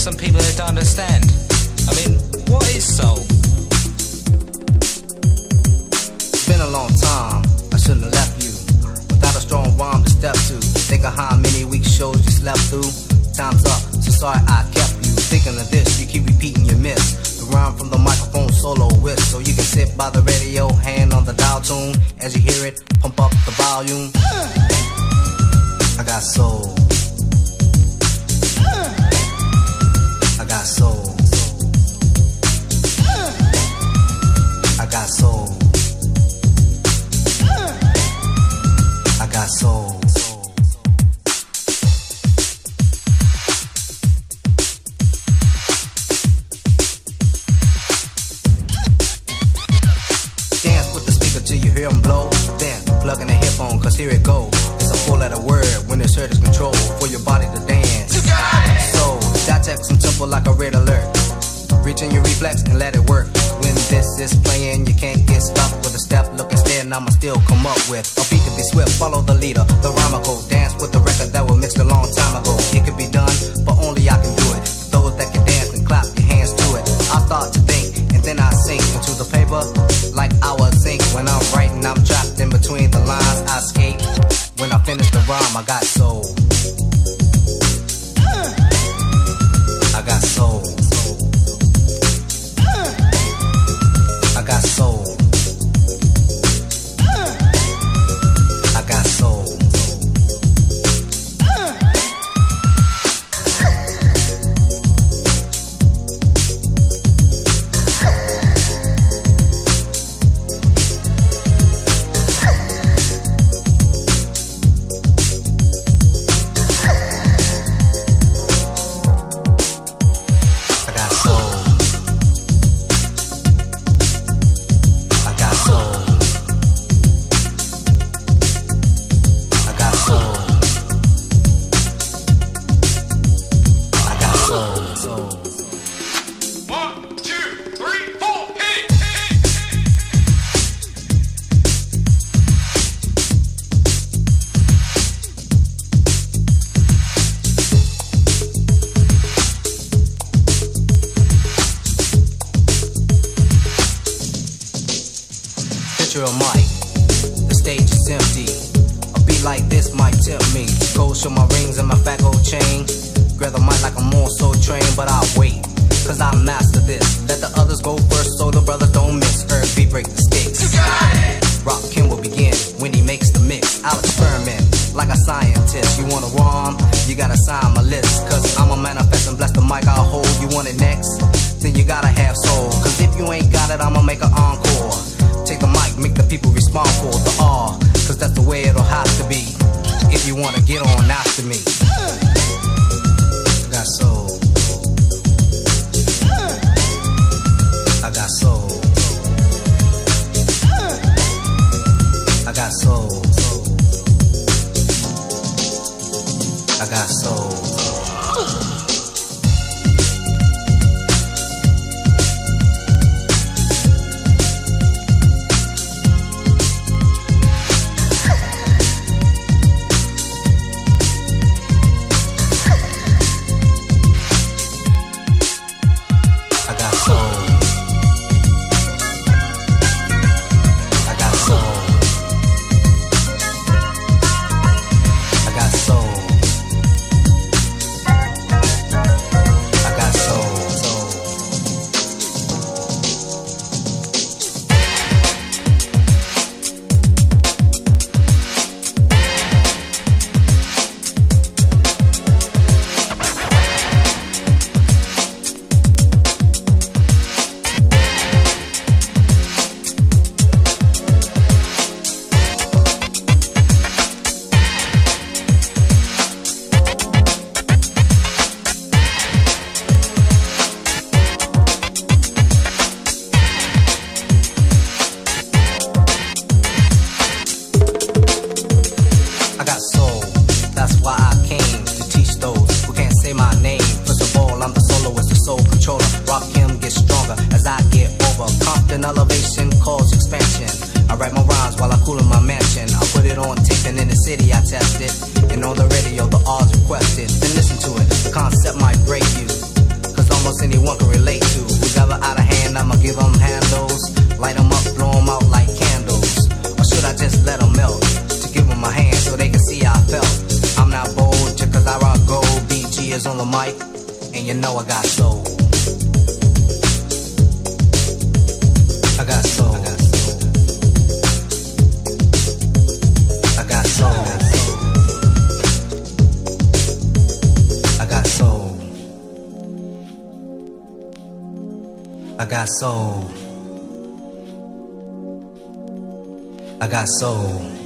some people that don't understand. I mean, what is soul? It's been a long time, I shouldn't have left you without a strong rhyme to step to. Think of how many weak shows you slept through. Time's up, so sorry I kept you. Thinking of this, you keep repeating your miss. The rhyme from the microphone solo whisk, so you can sit by the radio, hand on the dial tune. As you hear it, pump up the volume. I got soul. I got soul. I got soul. I got soul. Dance with the speaker till you hear them blow. Then plug in the headphone, cause here it go. It's a four-letter word when it's heard is control for your body to dance. So, that text some tempo like a red alert. Reach in your reflex and let it work. When this is playing, you can't get stuck with a step. Look instead, and I'ma still come up with a beat to be swift. Follow the leader, the rhyme go. Dance with the record that was mixed a long time ago. It could be done, but only I can do it. Those that can dance and clap your hands to it. I start to think, and then I sink into the paper like I would think. When I'm writing, I'm trapped in between the lines. I escape. When I finish the rhyme, I got soul. I got soul. I got soul. I got soul. A mic, the stage is empty. A beat like this might tempt me to go show my rings and my fat gold chain. Grab the mic like I'm on Soul Train, but I'll wait, cause I master this. Let the others go first so the brothers don't miss. Herb B break the sticks. Rock Kim will begin when he makes the mix. I'll experiment like a scientist. You want a rhyme? You gotta sign my list. Cause I'm a manifest and bless the mic I'll hold. You want it next? Then you gotta have soul. Cause if you ain't got it, I'ma make an encore. Take the mic, make the people respond for the R. Cause that's the way it'll have to be. If you wanna get on after me. I got soul. I got soul. I got soul. I got soul. elevation cause expansion. I write my rhymes while I cool in my mansion. I put it on tape and in the city I test it. And on the radio the R's requested. Then listen to it, the concept might break you. and you know I got soul. I got soul. I got soul. I got soul. I got soul. I got soul.